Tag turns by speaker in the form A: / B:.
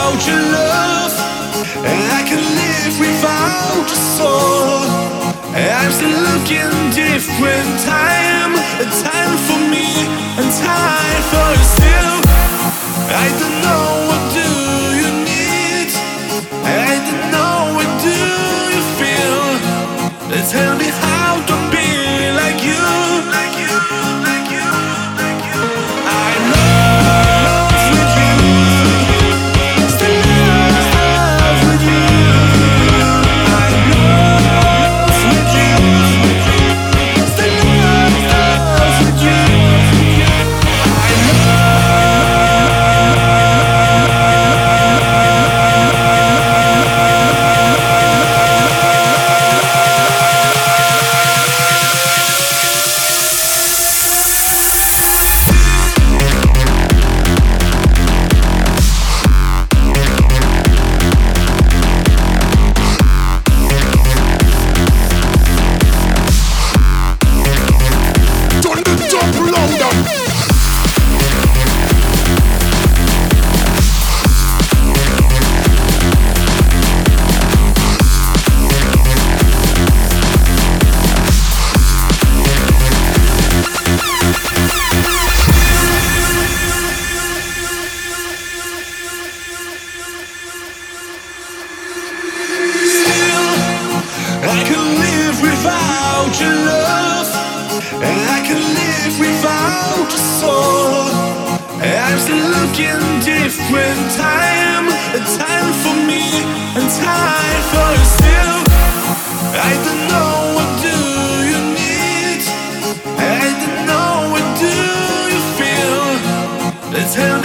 A: without your love, and I can live without your soul. I'm still looking different time, a time for me and time for you still. I don't know what do you need, I don't know what do you feel. Tell me how to be like you, like you, like you, like you. I'm love with you, still love with you. I'm love with you, still love with you. I'm I can live without your love, and I can live without your soul. I'm still looking different time, a time for me and time for you still. I don't know what do you need, I don't know what do you feel. Tell